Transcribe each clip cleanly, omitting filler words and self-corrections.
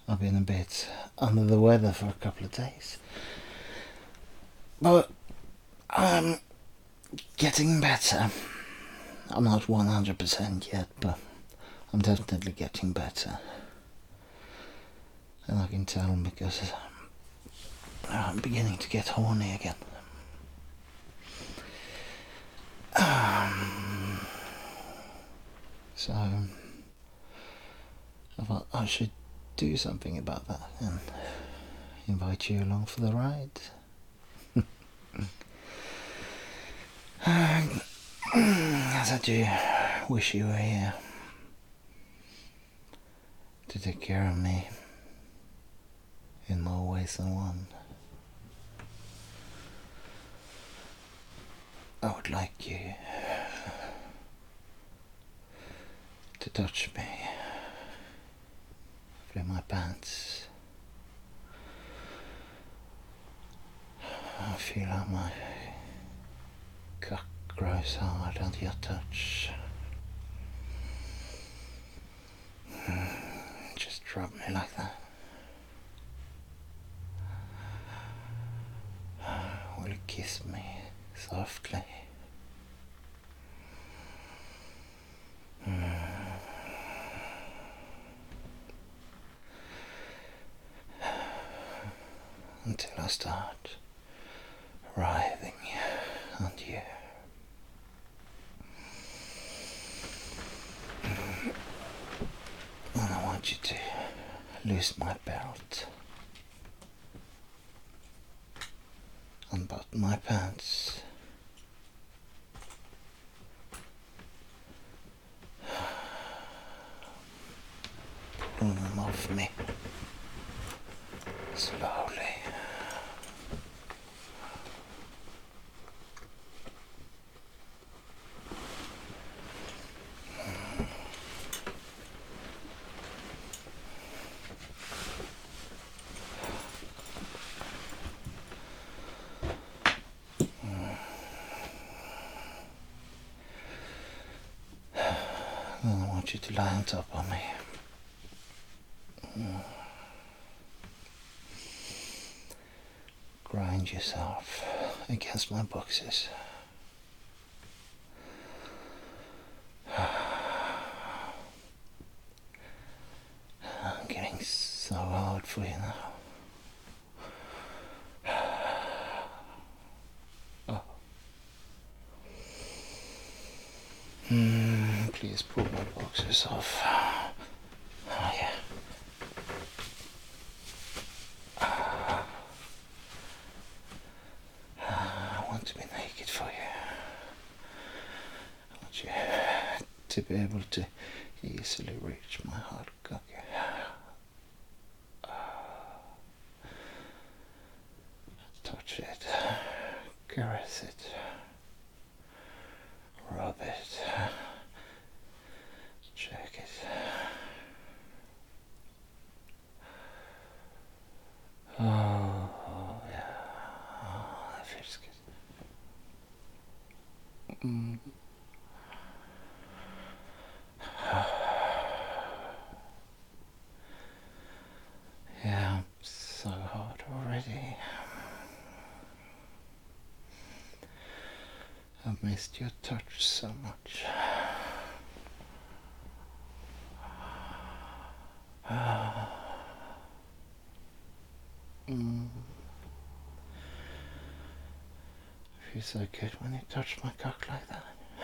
I've been a bit under the weather for a couple of days. But I'm getting better. I'm not 100% yet, but I'm definitely getting better. And I can tell because I'm beginning to get horny again. So I thought I should do something about that and invite you along for the ride. As I do wish you were here to take care of me in more ways than one. I would like you to touch me, feel my pants. I feel how my cock grows hard under your touch. Just drop me like that. Will you kiss me softly? Until I start writhing on you. And I want you to loose my belt, unbutton my pants, pull them off me slowly. Then I want you to lie on top of me. Grind yourself against my boxes. I'm getting so hard for you now. Oh. Please pull my boxes off. Oh yeah. I want to be naked for you. I want you to be able to easily reach my hard cock. Touch it, caress it, rub it, check it. Oh yeah, that feels good. Yeah, I'm so hard already. I've missed your touch so much. It feels so good when you touch my cock like that.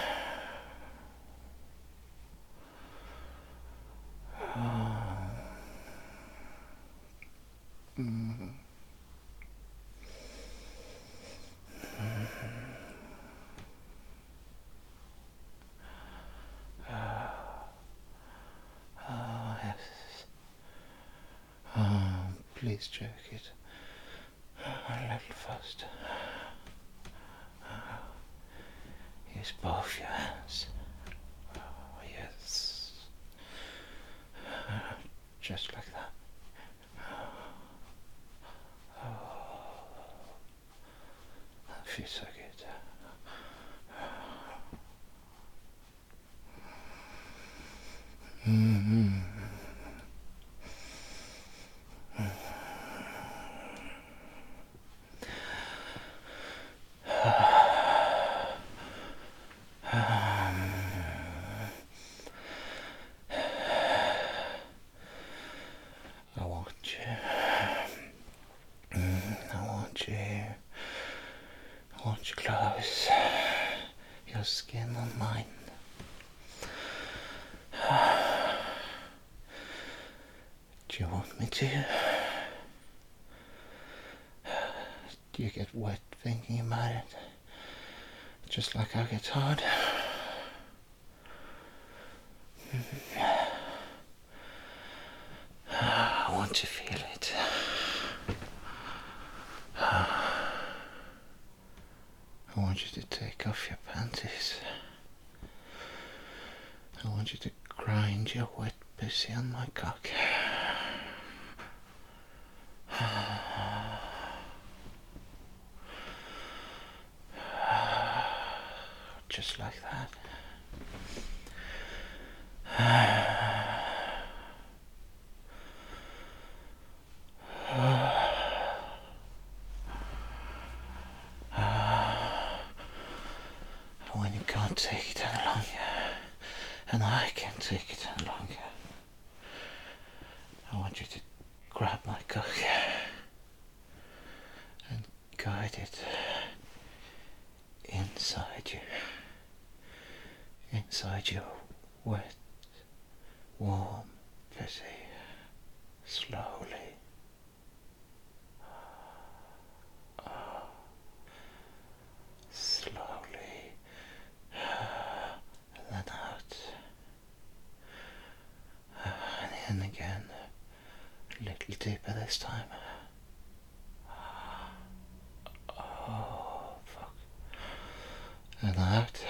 Oh yes. Please jerk it a little faster. Use both your hands. Oh, yes. Just like that. That feels so good. much close your skin on mine. Do you want me to? Do you get wet thinking about it? Just like I get hard? I want to feel it. I want you to take off your panties. I want you to grind your wet pussy on my cock. Just like that. When you can't take it any longer, and I can't take it any longer, I want you to grab my cock and guide it inside your wet, warm pussy, slowly. Slowly, and then out, and in again, a little deeper this time. Oh, fuck. And out.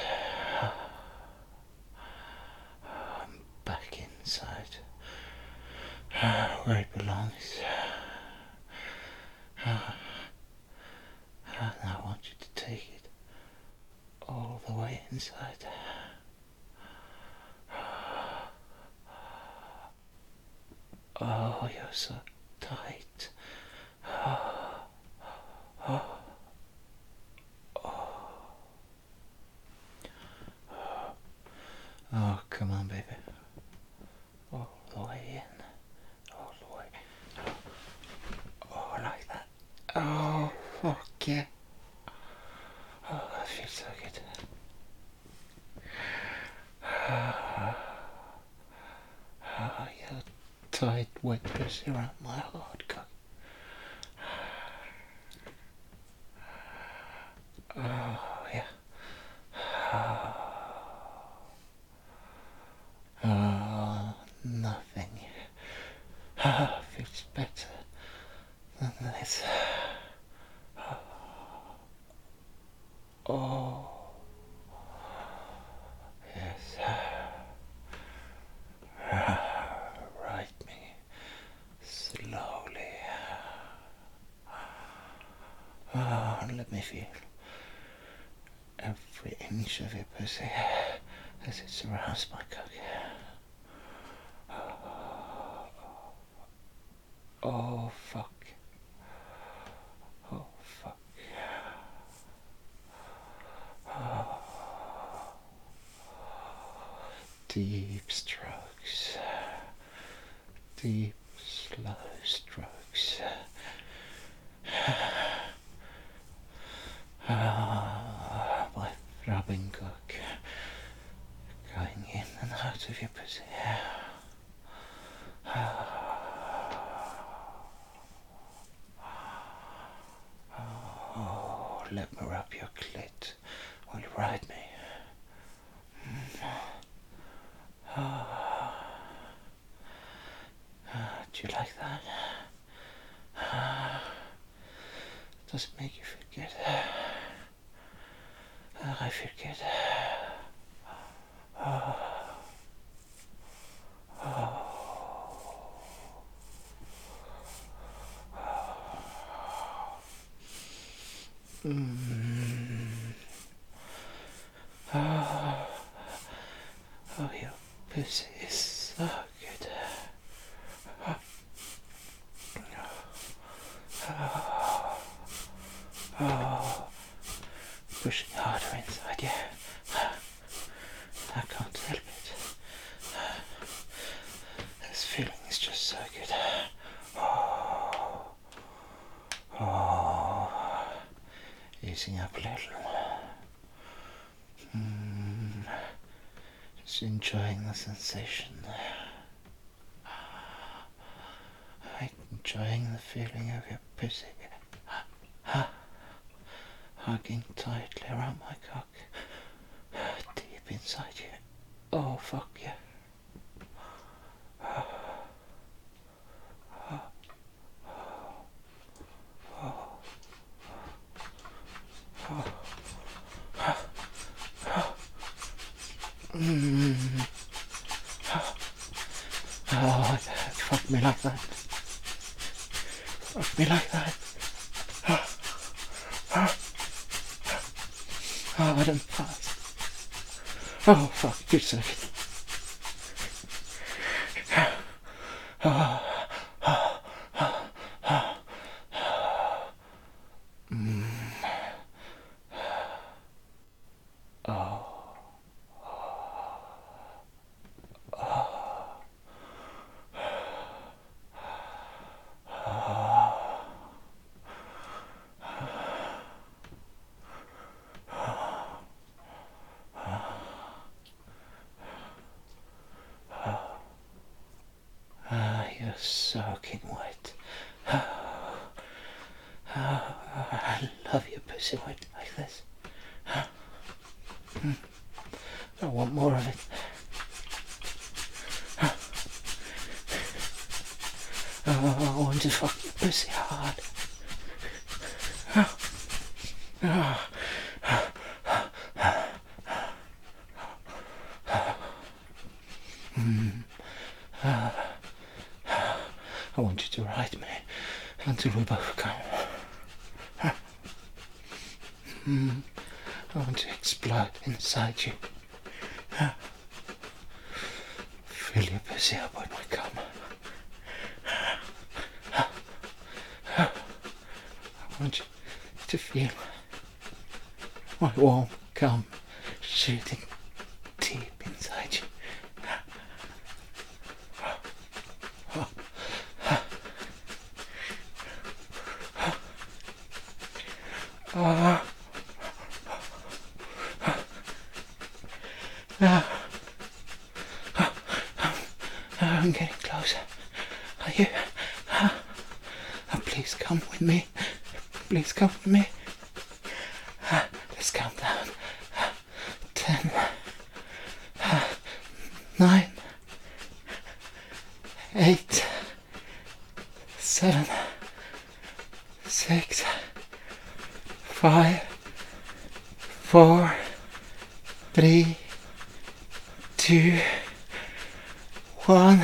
I'm back inside, where it belongs. And I want you to take it all the way inside. Oh, you're so tight. Oh, come on, baby. All the way in. All the way. Oh, like that. Oh, fuck yeah. Oh, that feels so good. Oh, your tight, wet pussy around my hard cock. Oh, yeah. Oh, nothing feels better than this. Oh, yes. Ride me slowly. Oh, and let me feel every inch of your pussy as it surrounds my cock. Oh, fuck. Oh, fuck. Deep strokes. Deep, slow strokes. My throbbing cock going in and out of your pussy. Oh, let me rub your clit while you ride me. Do you like that? Does it make you feel good? I feel good. Oh, your pussy is so good. Oh, pushing harder inside, yeah. I can't help it. This feeling is just so good. Oh, easing up a little. Just enjoying the sensation. Enjoying the feeling of your pussy hugging tightly around my cock, deep inside you. Oh, fuck yeah. Oh, fuck me like that. Fuck me like that. Oh, I don't fast. Oh, fuck, you're so good. You're soaking wet. I love your pussy wet like this. I want more of it. Oh, I want to fuck your pussy hard. I want you to ride me until we both come. I want to explode inside you. Fill your pussy up with my cum. I want you to feel my warm cum shooting deep inside you. I'm getting closer. Are you? Oh, please come with me. Please come with me. Let's count down. 10, 9, 8, 7, 6, 5, 4, 3, 2, 1.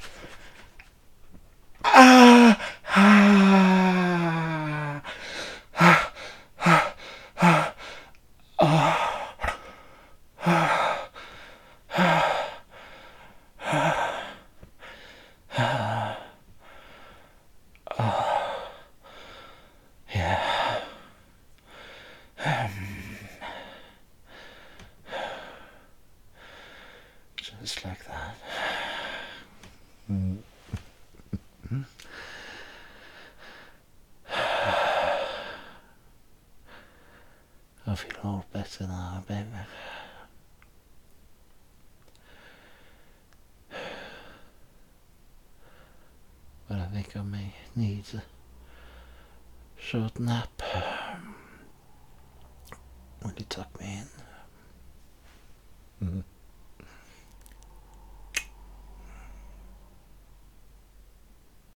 Yeah. Just like that. I feel all better now, baby. But I think I may need a short nap when you tuck